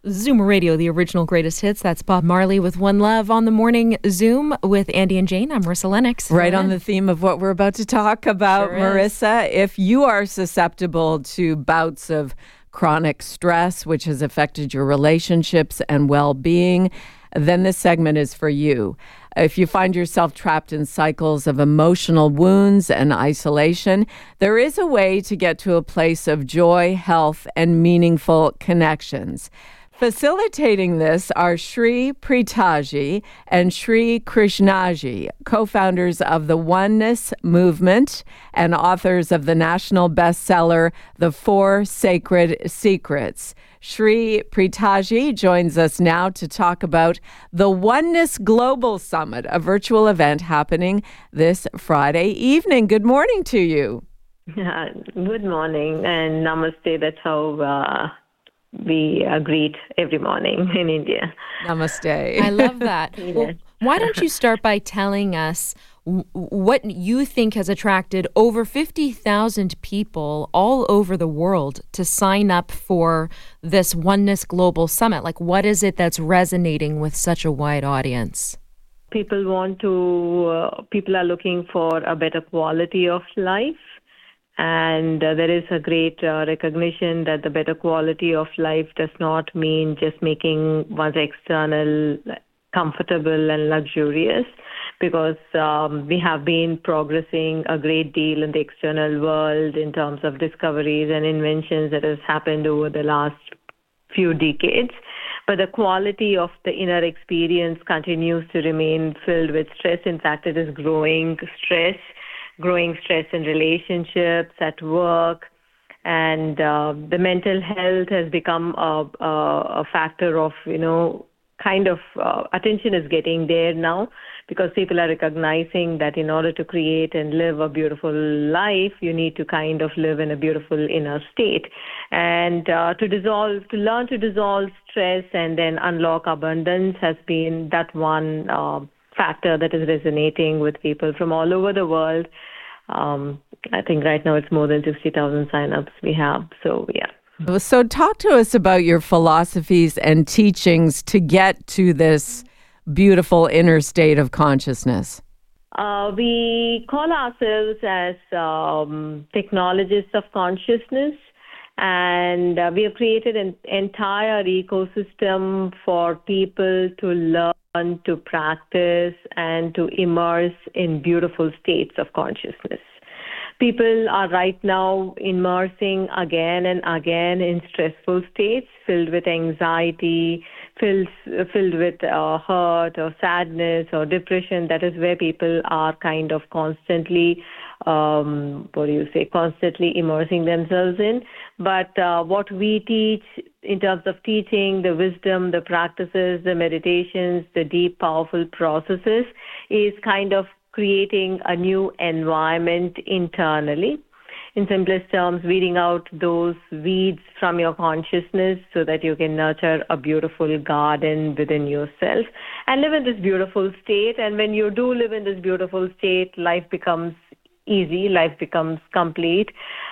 Zoomer Radio, the original greatest hits. That's Bob Marley with One Love on the Morning Zoom with Andy and Jane. I'm Marissa Lennox. Right on the theme of what we're about to talk about, Sure Marissa. If you are susceptible to bouts of chronic stress, which has affected your relationships and well-being, then this segment is for you. If you find yourself trapped in cycles of emotional wounds and isolation, there is a way to get to a place of joy, health, and meaningful connections. Facilitating this are Sri Pritaji and Sri Krishnaji, co-founders of the Oneness Movement and authors of the national bestseller, The Four Sacred Secrets. Sri Pritaji joins us now to talk about the Oneness Global Summit, a virtual event happening this Friday evening. Good morning to you. Good morning and namaste. That's how we greet every morning in India. Namaste. I love that. Well, why don't you start by telling us what you think has attracted over 50,000 people all over the world to sign up for this Oneness Global Summit? Like, what is it that's resonating with such a wide audience? People are looking for a better quality of life. And there is a great recognition that the better quality of life does not mean just making one's external comfortable and luxurious, because we have been progressing a great deal in the external world in terms of discoveries and inventions that has happened over the last few decades. But the quality of the inner experience continues to remain filled with stress. In fact, it is growing stress in relationships, at work, and the mental health has become a factor of, attention is getting there now, because people are recognizing that in order to create and live a beautiful life, you need to kind of live in a beautiful inner state. And to learn to dissolve stress and then unlock abundance has been that one factor that is resonating with people from all over the world. I think right now it's more than 60,000 signups we have. So, yeah. So talk to us about your philosophies and teachings to get to this beautiful inner state of consciousness. We call ourselves as technologists of consciousness. And we have created an entire ecosystem for people to learn, to practice, and to immerse in beautiful states of consciousness. People are right now immersing again and again in stressful states filled with anxiety, filled with hurt or sadness or depression. That is where people are kind of constantly constantly immersing themselves in. But what we teach in terms of teaching, the wisdom, the practices, the meditations, the deep, powerful processes is kind of creating a new environment internally. In simplest terms, weeding out those weeds from your consciousness so that you can nurture a beautiful garden within yourself and live in this beautiful state. And when you do live in this beautiful state, life becomes easy, life becomes complete.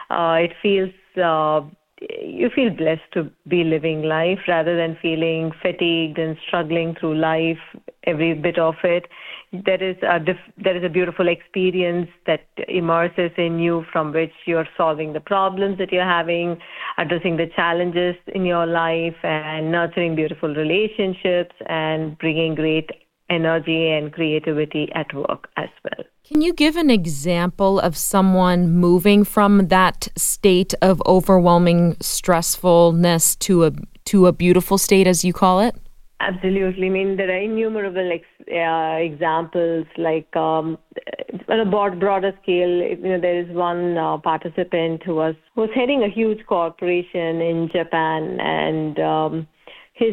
You feel blessed to be living life rather than feeling fatigued and struggling through life, every bit of it. There is a beautiful experience that immerses in you, from which you're solving the problems that you're having, addressing the challenges in your life, and nurturing beautiful relationships and bringing great energy and creativity at work as well. Can you give an example of someone moving from that state of overwhelming stressfulness to a beautiful state, as you call it? Absolutely. I mean, there are innumerable examples. Like on a broader scale, there is one participant who was heading a huge corporation in Japan, and his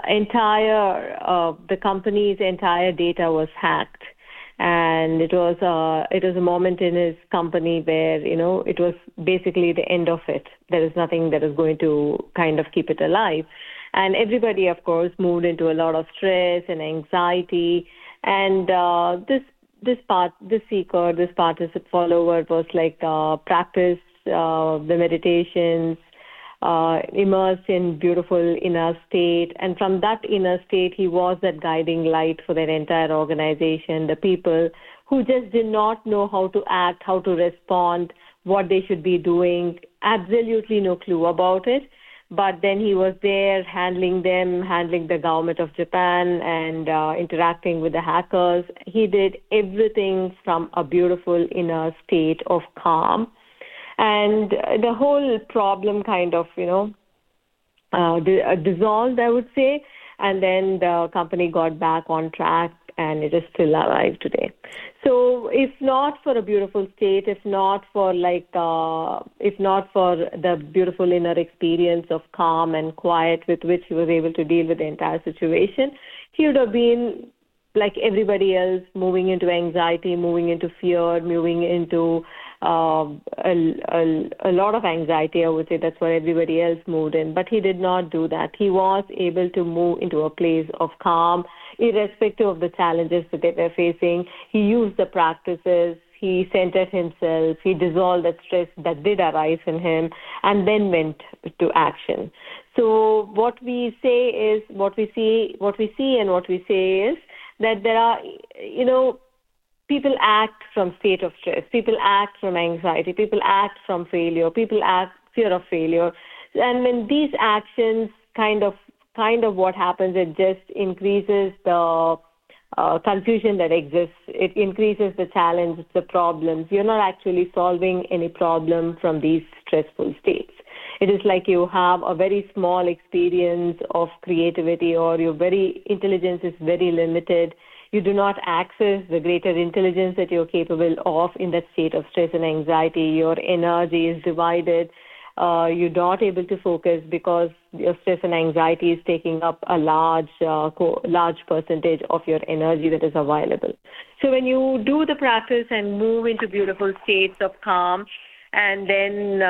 the company's entire data was hacked. And it was a moment in his company where, it was basically the end of it. There is nothing that is going to kind of keep it alive. And everybody, of course, moved into a lot of stress and anxiety. And this participant follower was like practice the meditations, immersed in beautiful inner state. And from that inner state, he was that guiding light for their entire organization, the people who just did not know how to act, how to respond, what they should be doing, absolutely no clue about it. But then he was there handling them, handling the government of Japan and interacting with the hackers. He did everything from a beautiful inner state of calm. And the whole problem kind of, dissolved, I would say. And then the company got back on track, and it is still alive today. So if not for a beautiful state, if not for the beautiful inner experience of calm and quiet with which he was able to deal with the entire situation, he would have been like everybody else, moving into anxiety, moving into fear, moving into a lot of anxiety. I would say that's what everybody else moved in. But he did not do that. He was able to move into a place of calm, irrespective of the challenges that they were facing. He used the practices. He centered himself. He dissolved the stress that did arise in him, and then went to action. So what we say is, what we see and what we say is that there are, people act from state of stress. People act from anxiety. People act from failure. People act fear of failure. And when these actions kind of what happens, it just increases the confusion that exists. It increases the challenge, the problems. You're not actually solving any problem from these stressful states. It is like you have a very small experience of creativity, or your very intelligence is very limited. You do not access the greater intelligence that you're capable of in that state of stress and anxiety. Your energy is divided. You're not able to focus because your stress and anxiety is taking up a large percentage of your energy that is available. So when you do the practice and move into beautiful states of calm, and then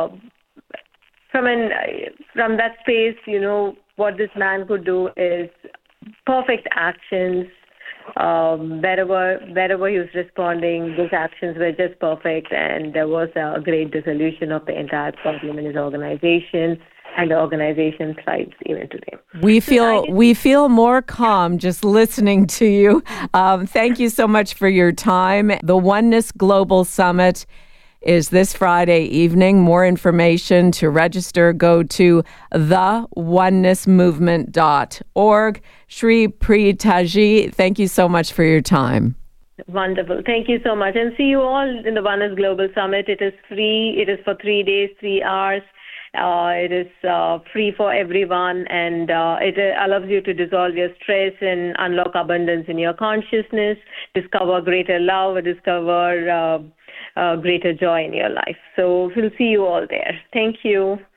from that space, what this man could do is perfect actions. Wherever he was responding, those actions were just perfect, and there was a great dissolution of the entire problem in his organization, and the organization thrives even today. We feel more calm just listening to you. Thank you so much for your time. The Oneness Global Summit is this Friday evening. More information to register, go to theonenessmovement.org. Sri Preetaji, thank you so much for your time. Wonderful. Thank you so much. And see you all in the Oneness Global Summit. It is free. It is for 3 days, 3 hours. It is free for everyone, and it allows you to dissolve your stress and unlock abundance in your consciousness, discover greater love, discover greater joy in your life. So we'll see you all there. Thank you.